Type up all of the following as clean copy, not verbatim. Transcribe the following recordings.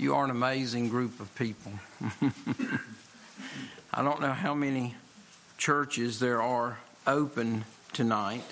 You are an amazing group of people. I don't know how many churches there are open tonight,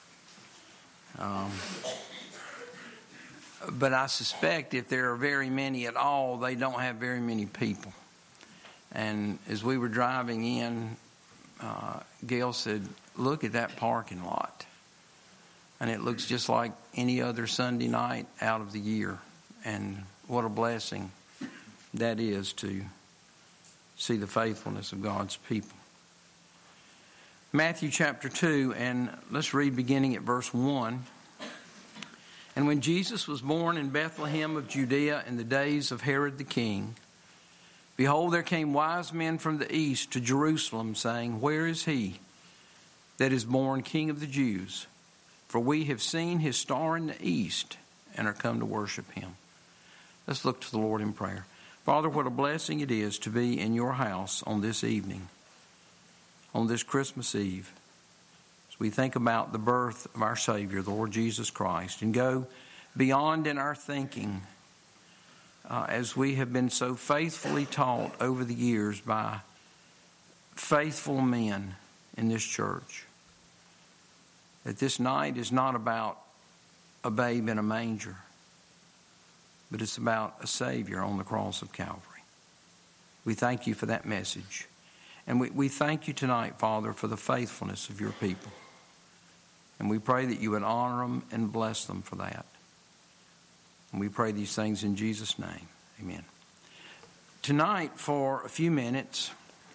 but I suspect if there are very many at all, they don't have very many people. And as we were driving in, Gail said, "Look at that parking lot." And it looks just like any other Sunday night out of the year. And what a blessing that is to see the faithfulness of God's people. Matthew chapter 2, and let's read beginning at verse 1. And when Jesus was born in Bethlehem of Judea in the days of Herod the king, behold, there came wise men from the east to Jerusalem, saying, "Where is he that is born King of the Jews? For we have seen his star in the east and are come to worship him." Let's look to the Lord in prayer. Father, what a blessing it is to be in your house on this evening, on this Christmas Eve, as we think about the birth of our Savior, the Lord Jesus Christ, and go beyond in our thinking as we have been so faithfully taught over the years by faithful men in this church, that this night is not about a babe in a manger, but it's about a Savior on the cross of Calvary. We thank you for that message. And we thank you tonight, Father, for the faithfulness of your people. And we pray that you would honor them and bless them for that. And we pray these things in Jesus' name. Amen. Tonight, for a few minutes,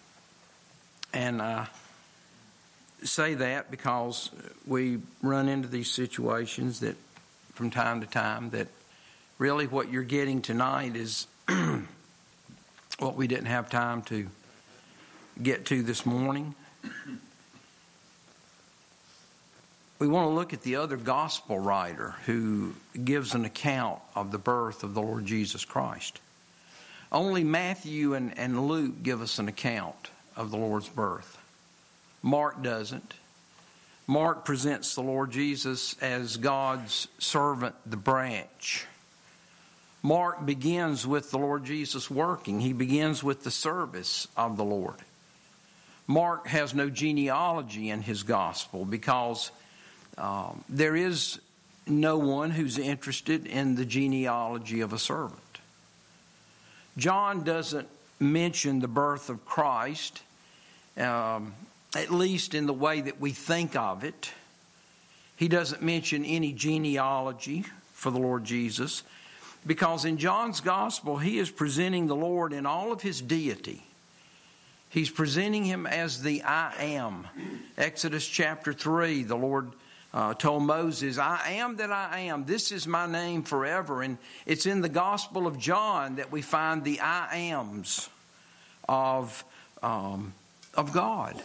and say that because we run into these situations that from time to time that really what you're getting tonight is what we didn't have time to get to this morning. We want to look at the other gospel writer who gives an account of the birth of the Lord Jesus Christ. Only Matthew and Luke give us an account of the Lord's birth. Mark doesn't. Mark presents the Lord Jesus as God's servant, the branch. Mark begins with the Lord Jesus working. He begins with the service of the Lord. Mark has no genealogy in his gospel because there is no one who's interested in the genealogy of a servant. John doesn't mention the birth of Christ, at least in the way that we think of it. He doesn't mention any genealogy for the Lord Jesus because in John's gospel he is presenting the Lord in all of his deity. He's presenting him as the I am. Exodus chapter 3, the Lord told Moses, "I am that I am. This is my name forever." And it's in the Gospel of John that we find the I ams of God.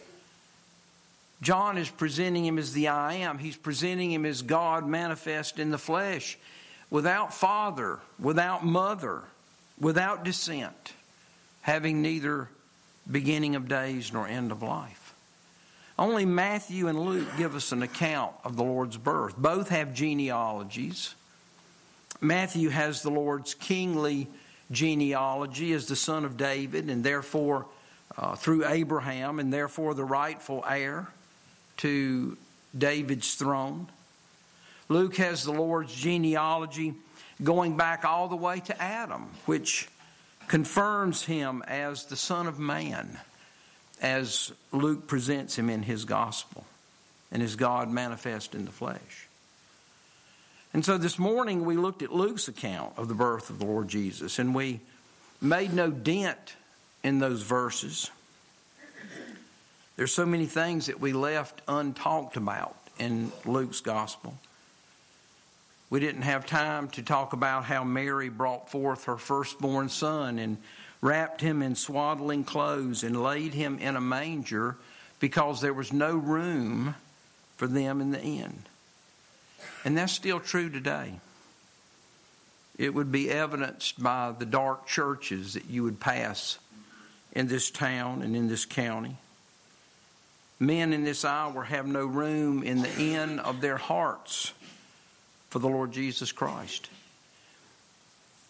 John is presenting him as the I am. He's presenting him as God manifest in the flesh, without father, without mother, without descent, having neither beginning of days nor end of life. Only Matthew and Luke give us an account of the Lord's birth. Both have genealogies. Matthew has the Lord's kingly genealogy as the son of David, and therefore through Abraham, and therefore the rightful heir to David's throne. Luke has the Lord's genealogy going back all the way to Adam, which confirms him as the Son of Man, as Luke presents him in his gospel, and as God manifest in the flesh. And so this morning we looked at Luke's account of the birth of the Lord Jesus, and we made no dent in those verses. There's so many things that we left untalked about in Luke's gospel. We didn't have time to talk about how Mary brought forth her firstborn son and wrapped him in swaddling clothes and laid him in a manger because there was no room for them in the inn. And that's still true today. It would be evidenced by the dark churches that you would pass in this town and in this county. Men in this hour have no room in the inn of their hearts for the Lord Jesus Christ.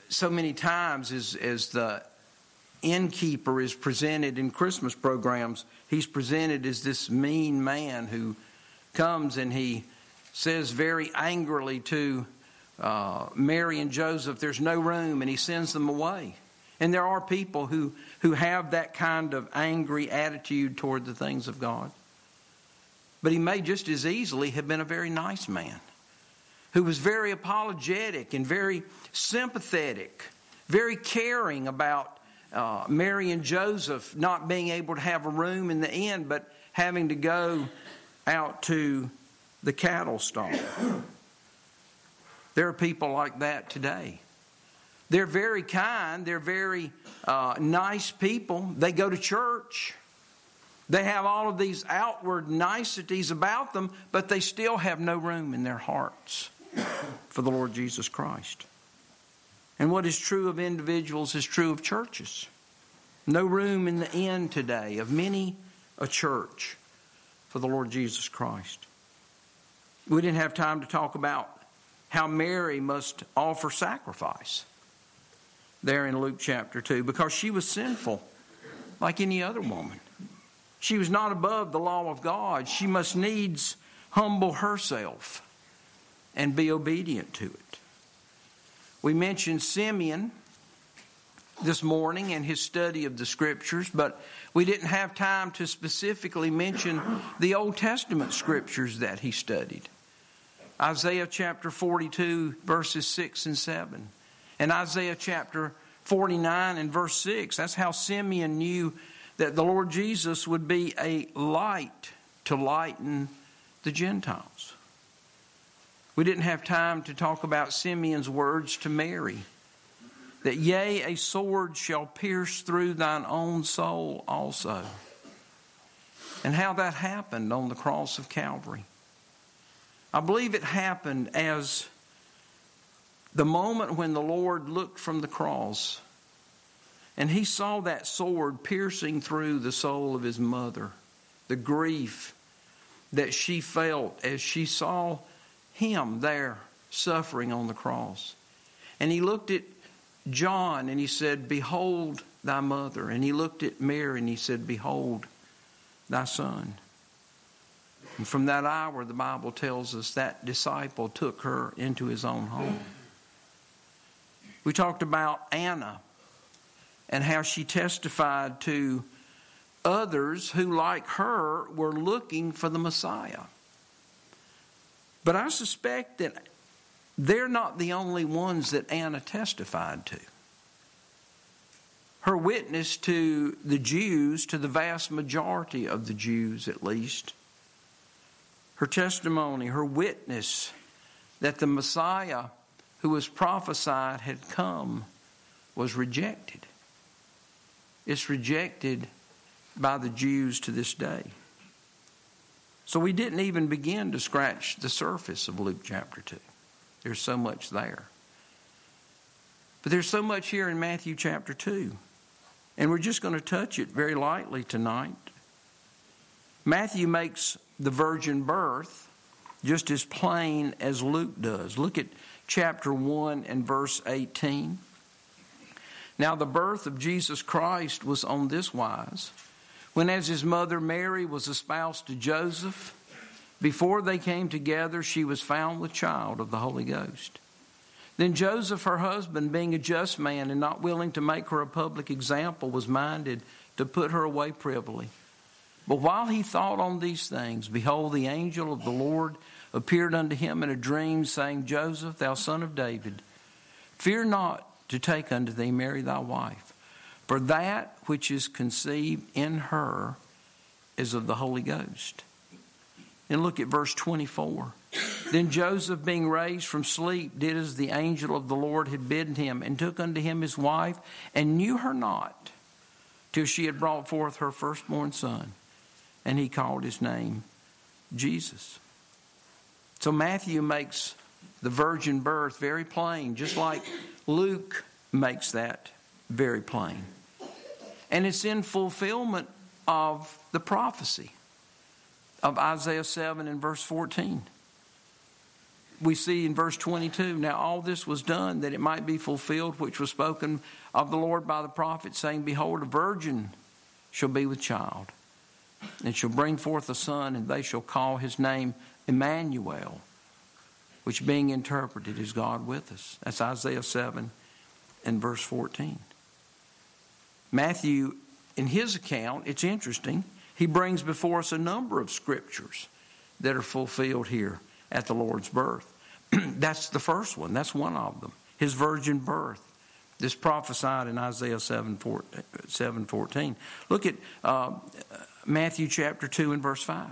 so many times as the innkeeper is presented in Christmas programs, he's presented as this mean man who comes and he says very angrily to Mary and Joseph, there's no room, and he sends them away. And there are people who have that kind of angry attitude toward the things of God. But he may just as easily have been a very nice man who was very apologetic and very sympathetic, very caring about Mary and Joseph not being able to have a room in the inn, but having to go out to the cattle stall. There are people like that today. They're very kind. They're very nice people. They go to church. They have all of these outward niceties about them, but they still have no room in their hearts for the Lord Jesus Christ. And what is true of individuals is true of churches. No room in the inn today of many a church for the Lord Jesus Christ. We didn't have time to talk about how Mary must offer sacrifice there in Luke chapter 2, because she was sinful like any other woman. She was not above the law of God. She must needs humble herself and be obedient to it. We mentioned Simeon this morning in his study of the Scriptures, but we didn't have time to specifically mention the Old Testament Scriptures that he studied. Isaiah chapter 42, verses 6 and 7. And Isaiah chapter 49 and verse 6. That's how Simeon knew that the Lord Jesus would be a light to lighten the Gentiles. We didn't have time to talk about Simeon's words to Mary, that yea, a sword shall pierce through thine own soul also. And how that happened on the cross of Calvary. I believe it happened as the moment when the Lord looked from the cross and he saw that sword piercing through the soul of his mother, the grief that she felt as she saw him there suffering on the cross. And he looked at John and he said, behold thy mother. And he looked at Mary and he said, behold thy son. And from that hour, the Bible tells us that disciple took her into his own home. We talked about Anna and how she testified to others who, like her, were looking for the Messiah. But I suspect that they're not the only ones that Anna testified to. Her witness to the Jews, to the vast majority of the Jews at least, her testimony, her witness that the Messiah who was prophesied had come was rejected. It's rejected by the Jews to this day. So we didn't even begin to scratch the surface of Luke chapter 2. There's so much there. But there's so much here in Matthew chapter 2. And we're just going to touch it very lightly tonight. Matthew makes the virgin birth just as plain as Luke does. Look at chapter 1 and verse 18. Now the birth of Jesus Christ was on this wise. When as his mother Mary was espoused to Joseph, before they came together, she was found with child of the Holy Ghost. Then Joseph, her husband, being a just man and not willing to make her a public example, was minded to put her away privily. But while he thought on these things, behold, the angel of the Lord appeared unto him in a dream, saying, Joseph, thou son of David, fear not to take unto thee Mary thy wife, for that which is conceived in her is of the Holy Ghost. And look at verse 24. Then Joseph, being raised from sleep, did as the angel of the Lord had bidden him, and took unto him his wife, and knew her not, till she had brought forth her firstborn son. And he called his name Jesus. So Matthew makes the virgin birth very plain, just like Luke makes that very plain. And it's in fulfillment of the prophecy of Isaiah 7 and verse 14. we see in verse 22, now all this was done that it might be fulfilled, which was spoken of the Lord by the prophet, saying, behold, a virgin shall be with child, and shall bring forth a son, and they shall call his name Emmanuel, which being interpreted is God with us. That's Isaiah 7 and verse 14. Matthew, in his account, it's interesting, he brings before us a number of scriptures that are fulfilled here at the Lord's birth. That's the first one. That's one of them. His virgin birth. This prophesied in Isaiah 7:14. Look at Matthew chapter 2 and verse 5.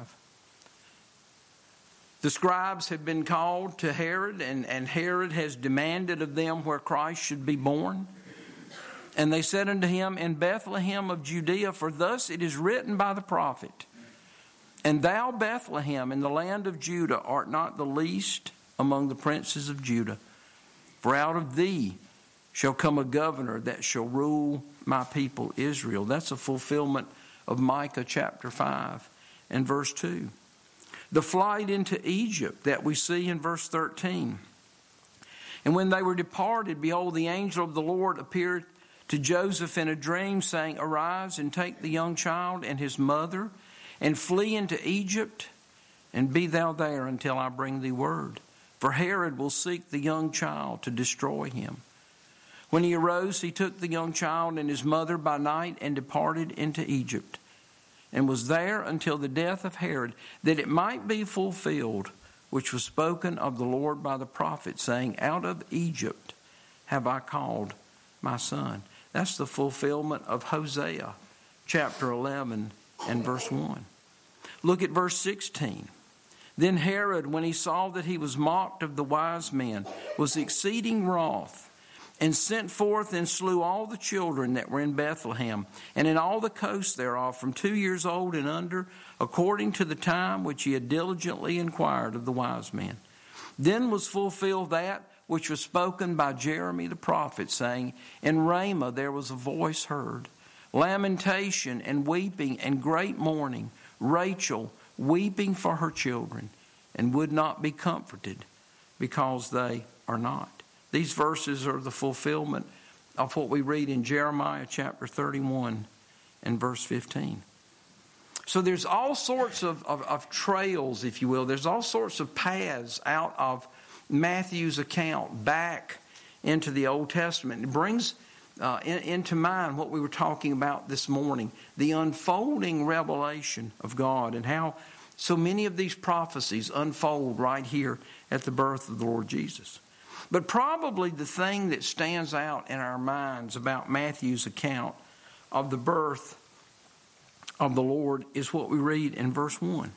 The scribes have been called to Herod, and Herod has demanded of them where Christ should be born. And they said unto him, in Bethlehem of Judea, for thus it is written by the prophet, and thou, Bethlehem, in the land of Judah, art not the least among the princes of Judah. For out of thee shall come a governor that shall rule my people Israel. That's a fulfillment of Micah chapter 5 and verse 2. The flight into Egypt that we see in verse 13. And when they were departed, behold, the angel of the Lord appeared to Joseph in a dream, saying, arise and take the young child and his mother, and flee into Egypt, and be thou there until I bring thee word. For Herod will seek the young child to destroy him. When he arose, he took the young child and his mother by night and departed into Egypt, and was there until the death of Herod, that it might be fulfilled, which was spoken of the Lord by the prophet, saying, out of Egypt have I called my son. That's the fulfillment of Hosea chapter 11 and verse 1. Look at verse 16. Then Herod, when he saw that he was mocked of the wise men, was exceeding wroth, and sent forth and slew all the children that were in Bethlehem, and in all the coasts thereof, from 2 years old and under, according to the time which he had diligently inquired of the wise men. Then was fulfilled that which was spoken by Jeremy the prophet, saying, in Ramah there was a voice heard, lamentation and weeping and great mourning, Rachel weeping for her children, and would not be comforted, because they are not. These verses are the fulfillment of what we read in Jeremiah chapter 31 and verse 15. So there's all sorts of trails, if you will. There's all sorts of paths out of Matthew's account back into the Old Testament. It brings into mind what we were talking about this morning, the unfolding revelation of God, and how so many of these prophecies unfold right here at the birth of the Lord Jesus. But probably the thing that stands out in our minds about Matthew's account of the birth of the Lord is what we read in verse 1.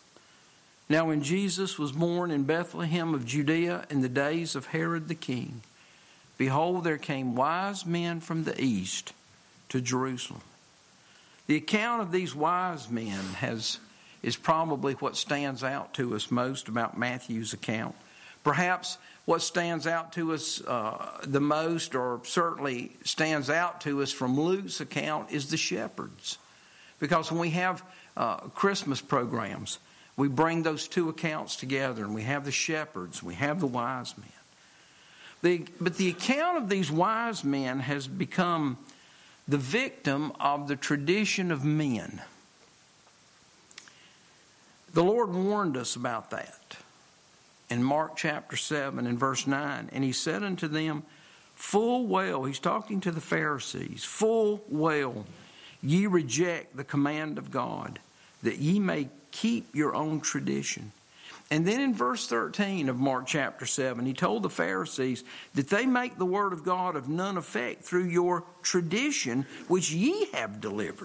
Now when Jesus was born in Bethlehem of Judea in the days of Herod the king, behold, there came wise men from the east to Jerusalem. The account of these wise men is probably what stands out to us most about Matthew's account. Perhaps what stands out to us the most, or certainly stands out to us from Luke's account, is the shepherds. Because when we have Christmas programs, we bring those two accounts together, and we have the shepherds, we have the wise men. But the account of these wise men has become the victim of the tradition of men. The Lord warned us about that in Mark chapter 7 and verse 9. And he said unto them, full well, he's talking to the Pharisees, full well, ye reject the command of God, that ye may keep your own tradition. And then in verse 13 of Mark chapter 7, he told the Pharisees that they make the word of God of none effect through your tradition, which ye have delivered.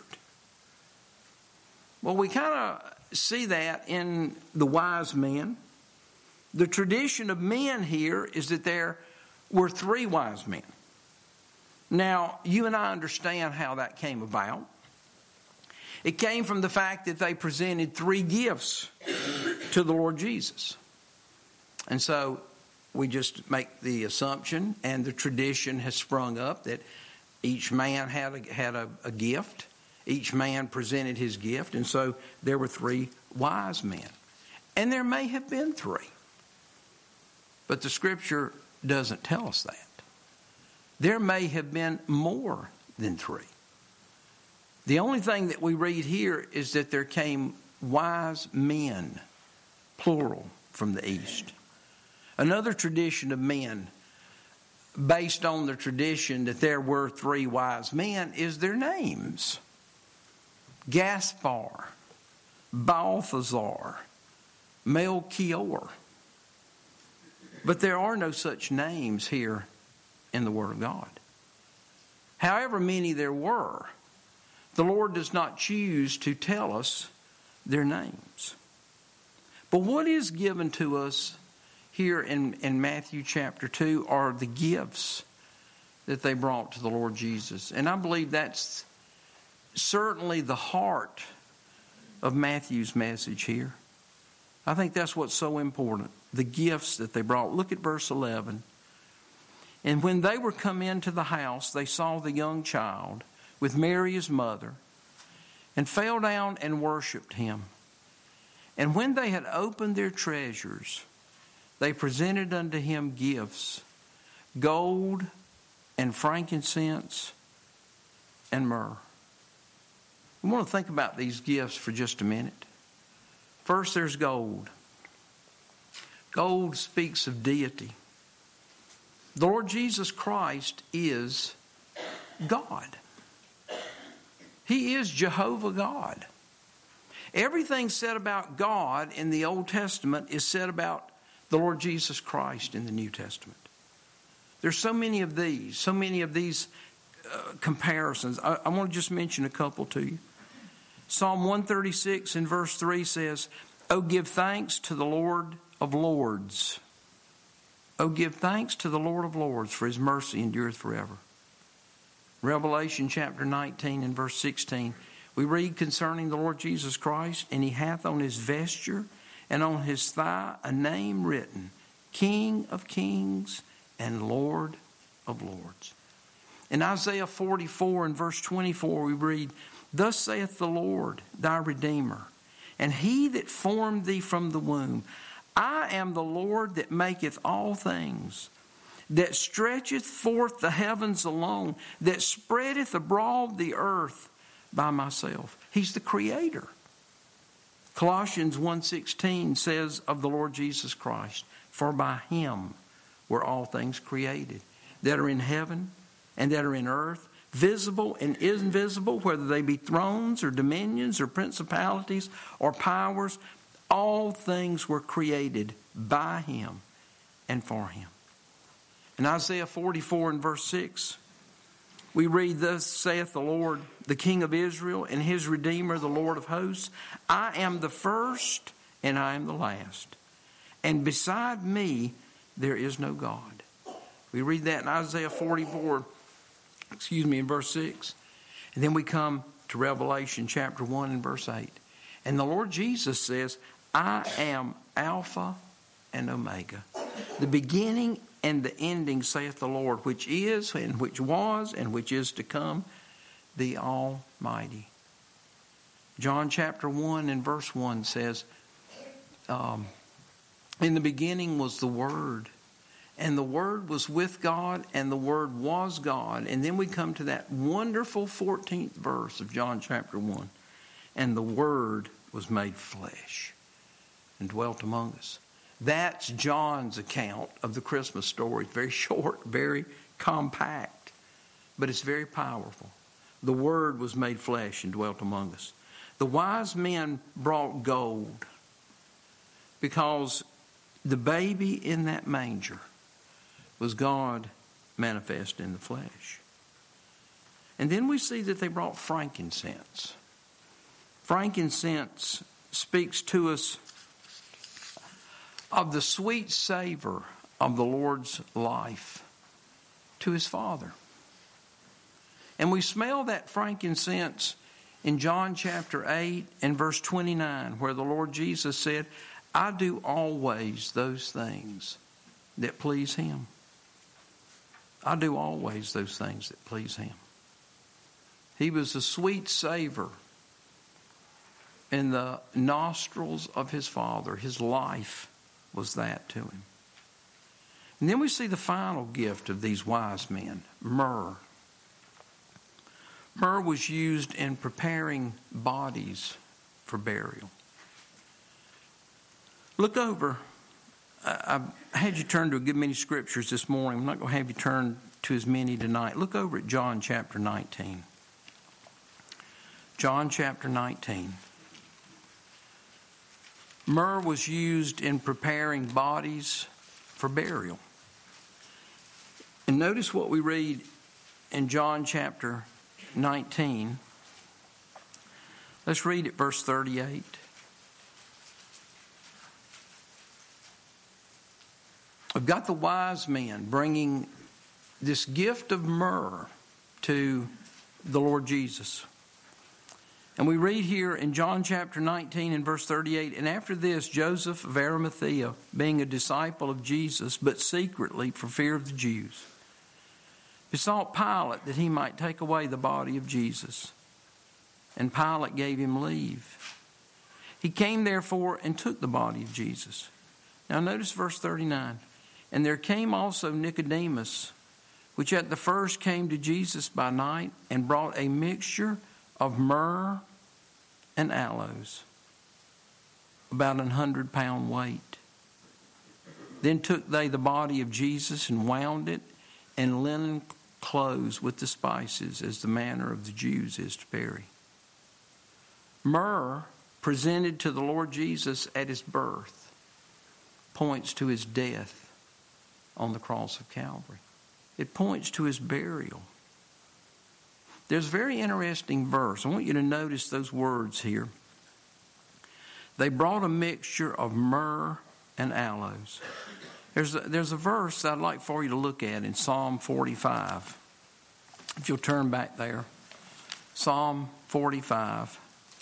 Well, we kind of see that in the wise men. The tradition of men here is that there were three wise men. Now, you and I understand how that came about. It came from the fact that they presented three gifts to the Lord Jesus. And so we just make the assumption, and the tradition has sprung up, that each man had a gift. Each man presented his gift. And so there were three wise men. And there may have been three. But the Scripture doesn't tell us that. There may have been more than 3. The only thing that we read here is that there came wise men, plural, from the east. Another tradition of men, based on the tradition that there were 3 wise men, is their names. Gaspar, Balthazar, Melchior. But there are no such names here in the Word of God. However many there were, the Lord does not choose to tell us their names. But what is given to us here in Matthew chapter 2 are the gifts that they brought to the Lord Jesus. And I believe that's certainly the heart of Matthew's message here. I think that's what's so important, the gifts that they brought. Look at verse 11. And when they were come into the house, they saw the young child with Mary his mother, and fell down and worshipped him. And when they had opened their treasures, they presented unto him gifts, gold and frankincense and myrrh. We want to think about these gifts for just a minute. First, there's gold. Gold speaks of deity. The Lord Jesus Christ is God. He is Jehovah God. Everything said about God in the Old Testament is said about the Lord Jesus Christ in the New Testament. There's so many of these comparisons. I want to just mention a couple to you. Psalm 136 in verse 3 says, "O give thanks to the Lord of Lords. O give thanks to the Lord of Lords, for his mercy endureth forever." Revelation chapter 19 and verse 16, we read concerning the Lord Jesus Christ, "And he hath on his vesture and on his thigh a name written, King of Kings and Lord of Lords." In Isaiah 44 and verse 24 we read, "Thus saith the Lord thy Redeemer, and he that formed thee from the womb, I am the Lord that maketh all things, that stretcheth forth the heavens alone, that spreadeth abroad the earth by myself." He's the Creator. Colossians 1:16 says of the Lord Jesus Christ, "For by him were all things created, that are in heaven and that are in earth, visible and invisible, whether they be thrones or dominions or principalities or powers. All things were created by him and for him." In Isaiah 44 and verse 6, we read, "Thus saith the Lord, the King of Israel, and his Redeemer, the Lord of hosts, I am the first and I am the last, and beside me there is no God." We read that in Isaiah 44, in verse 6. And then we come to Revelation chapter 1 and verse 8. And the Lord Jesus says, "I am Alpha and Omega, the beginning and the ending, saith the Lord, which is and which was and which is to come, the Almighty." John chapter 1 and verse 1 says, "In the beginning was the Word, and the Word was with God, and the Word was God." And then we come to that wonderful 14th verse of John chapter 1. "And the Word was made flesh and dwelt among us." That's John's account of the Christmas story. Very short, very compact, but it's very powerful. The Word was made flesh and dwelt among us. The wise men brought gold because the baby in that manger was God manifest in the flesh. And then we see that they brought frankincense. Frankincense speaks to us of the sweet savor of the Lord's life to his Father. And we smell that frankincense in John chapter 8 and verse 29, where the Lord Jesus said, "I do always those things that please him." I do always those things that please him. He was a sweet savor in the nostrils of his Father. His life was that to him. And then we see the final gift of these wise men, myrrh. Myrrh was used in preparing bodies for burial. Look over. I had you turn to a good many scriptures this morning. I'm not going to have you turn to as many tonight. Look over at John chapter 19. John chapter 19. Myrrh was used in preparing bodies for burial. And notice what we read in John chapter 19. Let's read it, verse 38. We've got the wise men bringing this gift of myrrh to the Lord Jesus. And we read here in John chapter 19 and verse 38, and after this, Joseph of Arimathea, being a disciple of Jesus, but secretly for fear of the Jews, besought Pilate that he might take away the body of Jesus. And Pilate gave him leave. He came therefore and took the body of Jesus. Now notice verse 39. And there came also Nicodemus, which at the first came to Jesus by night, and brought a mixture of myrrh and aloes, about 100 pound weight. Then took they the body of Jesus and wound it in linen clothes with the spices, as the manner of the Jews is to bury. Myrrh, presented to the Lord Jesus at his birth, points to his death on the cross of Calvary. It points to his burial. There's a very interesting verse. I want you to notice those words here. They brought a mixture of myrrh and aloes. There's a verse that I'd like for you to look at in Psalm 45. If you'll turn back there. Psalm 45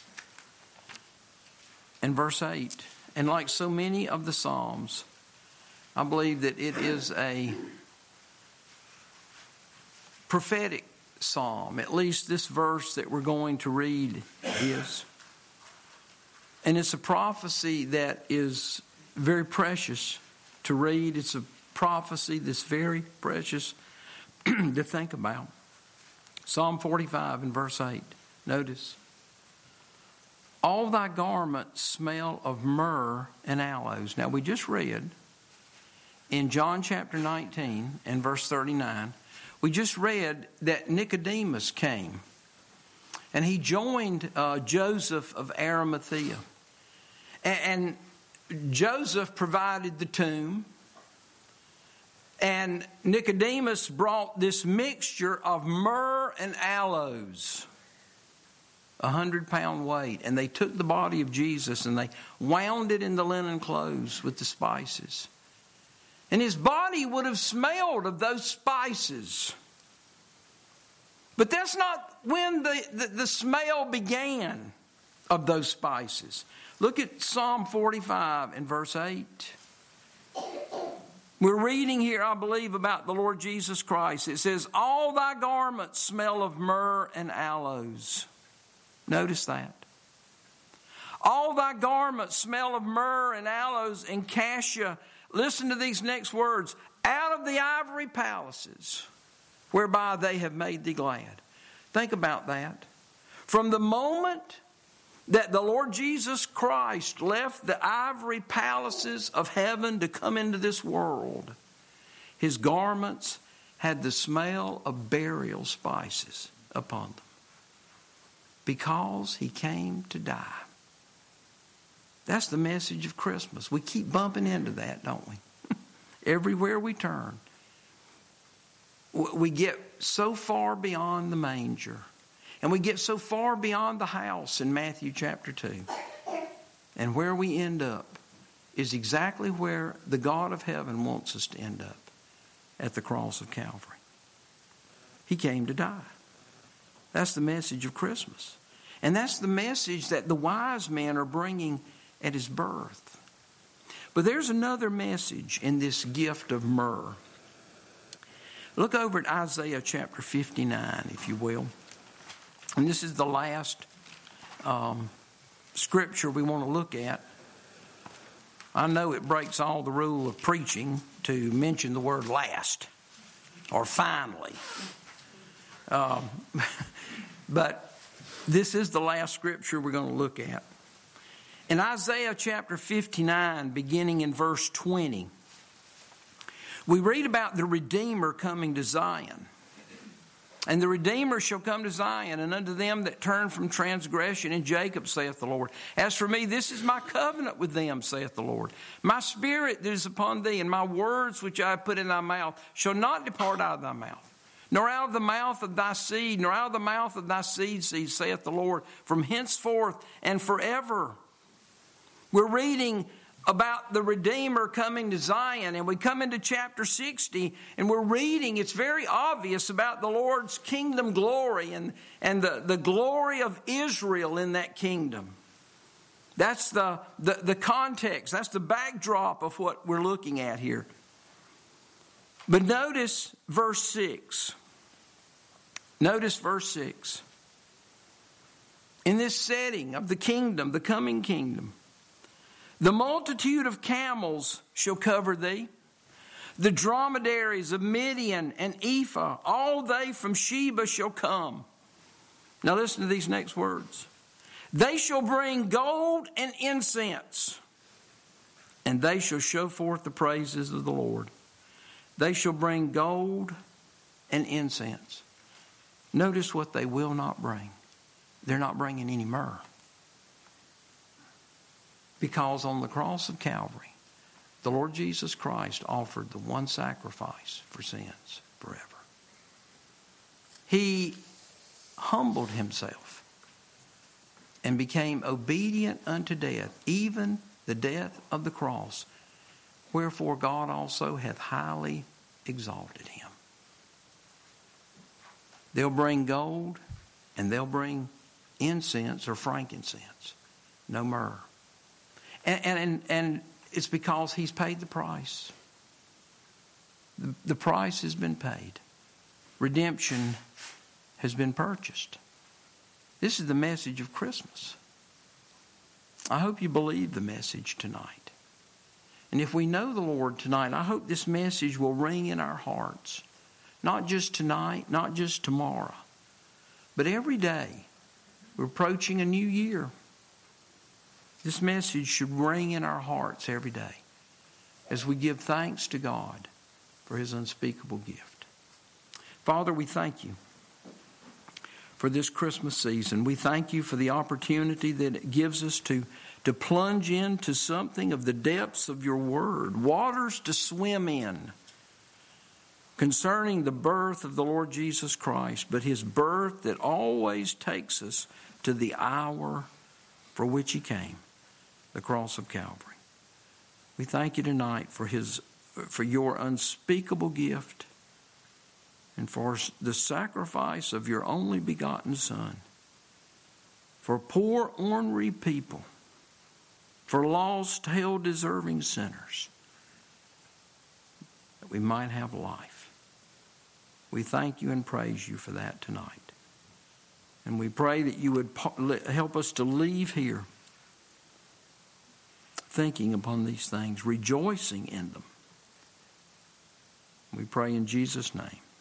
and verse 8. And like so many of the Psalms, I believe that it is a prophetic psalm. At least this verse that we're going to read is. And it's a prophecy that is very precious to read. It's a prophecy that's very precious to think about. Psalm 45 and verse 8. Notice. All thy garments smell of myrrh and aloes. Now we just read in John chapter 19 and verse 39, we just read that Nicodemus came and he joined Joseph of Arimathea. And Joseph provided the tomb, and Nicodemus brought this mixture of myrrh and aloes, 100 pound weight. And they took the body of Jesus and they wound it in the linen clothes with the spices. And his body would have smelled of those spices. But that's not when the smell began of those spices. Look at Psalm 45 and verse 8. We're reading here, I believe, about the Lord Jesus Christ. It says, all thy garments smell of myrrh and aloes. Notice that. All thy garments smell of myrrh and aloes and cassia. Listen to these next words. Out of the ivory palaces whereby they have made thee glad. Think about that. From the moment that the Lord Jesus Christ left the ivory palaces of heaven to come into this world, his garments had the smell of burial spices upon them. Because he came to die. That's the message of Christmas. We keep bumping into that, don't we? Everywhere we turn. We get so far beyond the manger. And we get so far beyond the house in Matthew chapter 2. And where we end up is exactly where the God of heaven wants us to end up. At the cross of Calvary. He came to die. That's the message of Christmas. And that's the message that the wise men are bringing at his birth. But there's another message in this gift of myrrh. Look over at Isaiah chapter 59, if you will. And this is the last scripture we want to look at. I know it breaks all the rule of preaching, to mention the word last or finally. But this is the last scripture we're going to look at. In Isaiah chapter 59, beginning in verse 20, we read about the Redeemer coming to Zion. And the Redeemer shall come to Zion, and unto them that turn from transgression in Jacob, saith the Lord. As for me, this is my covenant with them, saith the Lord. My spirit that is upon thee, and my words which I have put in thy mouth, shall not depart out of thy mouth, nor out of the mouth of thy seed, nor out of the mouth of thy seed, saith the Lord, from henceforth and forever. We're reading about the Redeemer coming to Zion, and we come into chapter 60, and we're reading, it's very obvious about the Lord's kingdom glory and the glory of Israel in that kingdom. That's the context, that's the backdrop of what we're looking at here. But notice verse 6. Notice verse 6. In this setting of the kingdom, the coming kingdom, the multitude of camels shall cover thee, the dromedaries of Midian and Ephah, all they from Sheba shall come. Now listen to these next words. They shall bring gold and incense, and they shall show forth the praises of the Lord. They shall bring gold and incense. Notice what they will not bring. They're not bringing any myrrh. Because on the cross of Calvary, the Lord Jesus Christ offered the one sacrifice for sins forever. He humbled himself and became obedient unto death, even the death of the cross. Wherefore God also hath highly exalted him. They'll bring gold and they'll bring incense or frankincense, no myrrh. And it's because he's paid the price. The price has been paid. Redemption has been purchased. This is the message of Christmas. I hope you believe the message tonight. And if we know the Lord tonight, I hope this message will ring in our hearts. Not just tonight, not just tomorrow, but every day. We're approaching a new year. This message should ring in our hearts every day as we give thanks to God for his unspeakable gift. Father, we thank you for this Christmas season. We thank you for the opportunity that it gives us to plunge into something of the depths of your word, waters to swim in, concerning the birth of the Lord Jesus Christ, but his birth that always takes us to the hour for which he came, the cross of Calvary. We thank you tonight for your unspeakable gift and for the sacrifice of your only begotten Son, for poor, ornery people, for lost, hell-deserving sinners, that we might have life. We thank you and praise you for that tonight. And we pray that you would help us to leave here thinking upon these things, rejoicing in them. We pray in Jesus' name.